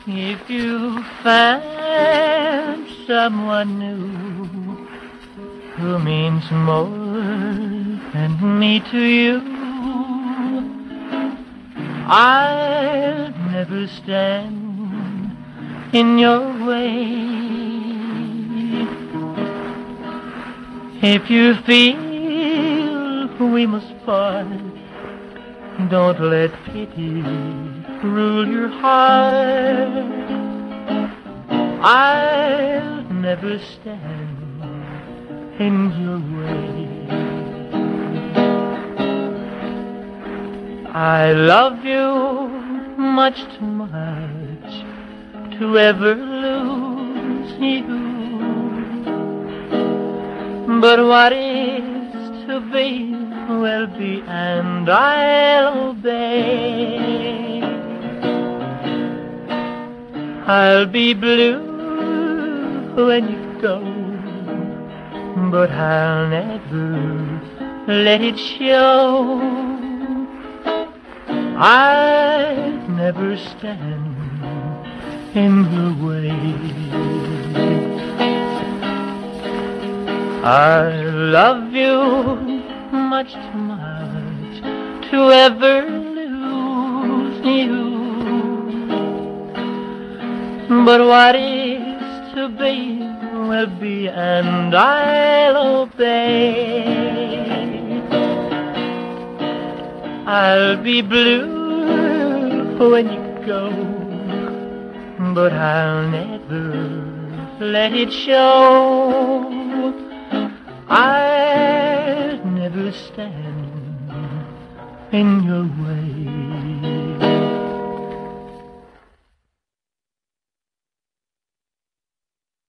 If you find someone new who means more than me to you, I'll never stand in your way. If you feel we must part, don't let pity rule your heart. I'll never stand in your way. I love you much too much to ever lose you. But what is to be will be, and I'll obey. I'll be blue when you go, but I'll never let it show. I'll never stand in the way. I love you much too much to ever lose you. But what is to be will be, and I'll obey. I'll be blue when you go, but I'll never let it show. I'll never stand in your way.